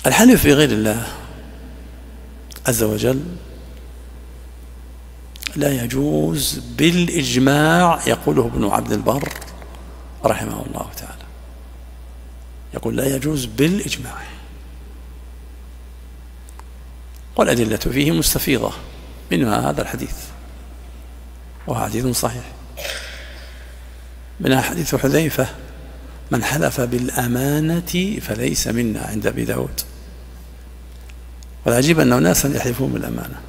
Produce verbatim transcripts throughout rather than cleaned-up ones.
الحلف بغير الله عز وجل لا يجوز بالإجماع، يقوله ابن عبد البر رحمه الله تعالى، يقول لا يجوز بالإجماع، والأدلة فيه مستفيضة، منها هذا الحديث وهو حديث صحيح، منها حديث حذيفة: من حلف بالأمانة فليس منا، عند أبي داود. والعجيب أن ناسا يحلفون بالأمانة.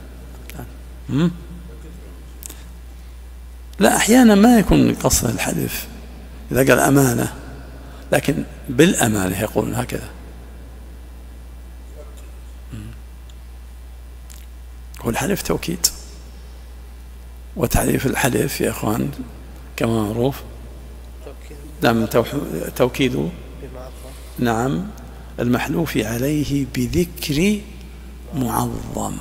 لا، أحيانا ما يكون قصد الحلف إذا قال أمانة، لكن بالأمانة يقولون هكذا. والحلف توكيد، وتعريف الحلف يا أخوان كما معروف، نعم، توكيد، نعم، المحلوف عليه بذكر معظم،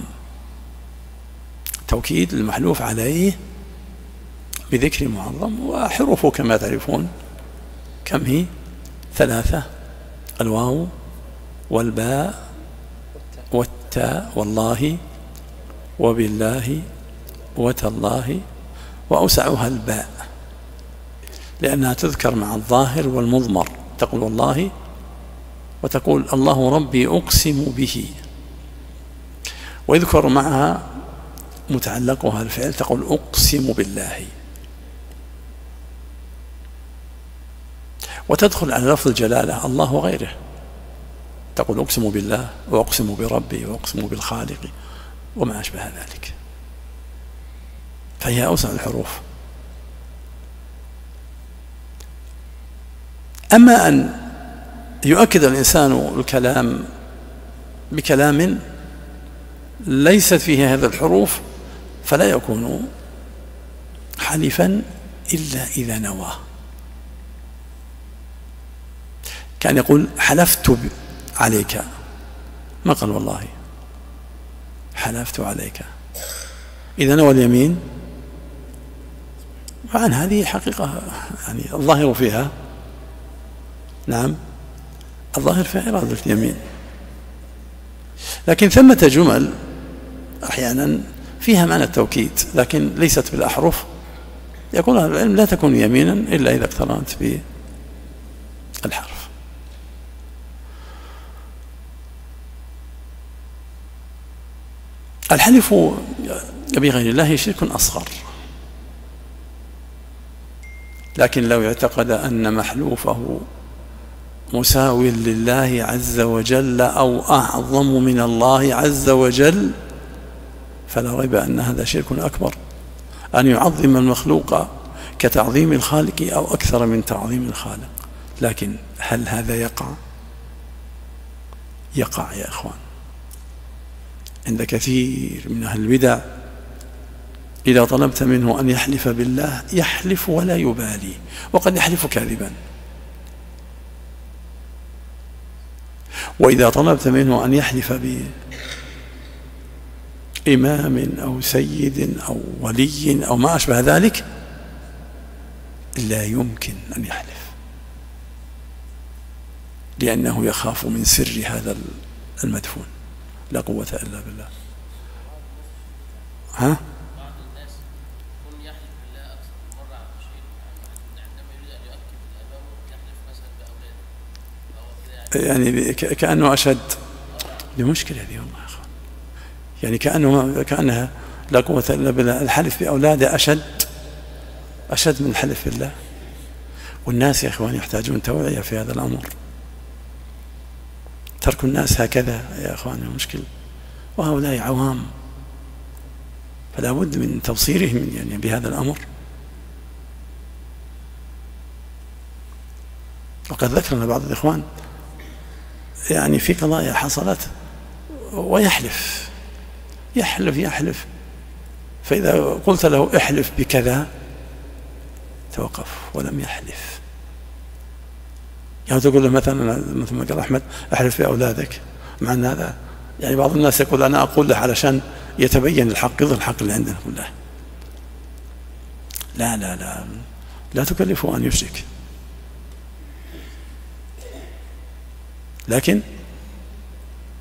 توكيد المحلوف عليه بذكر معظم. وحروفه كما تعرفون كم هي؟ ثلاثة: الواو والباء والتاء، والله وبالله وتالله، وأوسعها الباء لأنها تذكر مع الظاهر والمضمر، تقول والله وتقول الله ربي أقسم به، ويذكر معها متعلقها الفعل، تقول أقسم بالله، وتدخل على لفظ الجلالة الله وغيره، تقول أقسم بالله وأقسم بربي وأقسم بالخالق وما أشبه ذلك، فهي أوسع الحروف. أما أن يؤكد الإنسان الكلام بكلام ليست فيه هذه الحروف فلا يكون حلفا إلا إذا نوى. كان يقول حلفت عليك، ما قال والله، حلفت عليك، إذا نوى اليمين. وعن هذه حقيقة يعني الظاهر فيها، نعم، الظاهر فيها إرادة اليمين، لكن ثمة جمل أحيانا فيها معنى التوكيد لكن ليست بالأحرف، يقول أهل العلم لا تكون يمينا إلا إذا اقترنت بالحرف. الحلف بغير الله شرك أصغر، لكن لو اعتقد أن محلوفه مساو لله عز وجل أو أعظم من الله عز وجل فلا ريب أن هذا شرك أكبر، أن يعظم المخلوق كتعظيم الخالق أو أكثر من تعظيم الخالق. لكن هل هذا يقع؟ يقع يا أخوان عند كثير من أهل البدع. إذا طلبت منه أن يحلف بالله يحلف ولا يبالي، وقد يحلف كاذبا. وإذا طلبت منه أن يحلف بإمام أو سيد أو ولي أو ما أشبه ذلك لا يمكن أن يحلف، لأنه يخاف من سر هذا المدفون. لا قوة إلا بالله. ها؟ يعني كأنه أشد لمشكلة هذه والله يا أخوان، يعني كأنه كأنها لا قوة إلا بالله. الحلف بأولاده أشد أشد من الحلف بالله. والناس يا أخوان يحتاجون توعية في هذا الأمر. ترك الناس هكذا يا أخوان مشكلة، وهؤلاء عوام، فلا بد من توصيرهم يعني بهذا الأمر. وقد ذكرنا بعض الإخوان يعني في قضايا حصلت ويحلف يحلف يحلف فإذا قلت له احلف بكذا توقف ولم يحلف. يعني تقول له مثلا مثل ما قال أحمد احلف بأولادك، مع أن هذا يعني بعض الناس يقول أنا أقول له علشان يتبين الحق، يظهر الحق اللي عندنا كله. لا لا لا لا تكلفه أن يشرك، لكن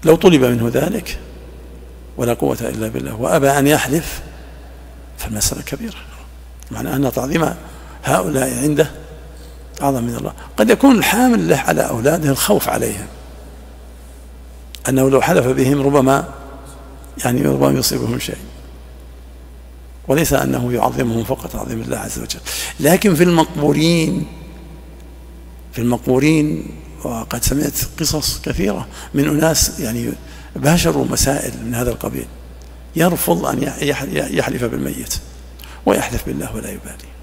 لو طلب منه ذلك ولا قوة إلا بالله وأبى أن يحلف فالمسألة كبيرة، معنى أن تعظيم هؤلاء عنده أعظم من الله. قد يكون الحامل له على أولاده الخوف عليهم، أنه لو حلف بهم ربما يعني ربما يصيبهم شيء، وليس أنه يعظمهم فوق تعظيم الله عز وجل. لكن في المقبورين في المقبورين وقد سمعت قصص كثيرة من أناس يعني باشروا مسائل من هذا القبيل، يرفض أن يحلف بالميت ويحلف بالله ولا يبالي.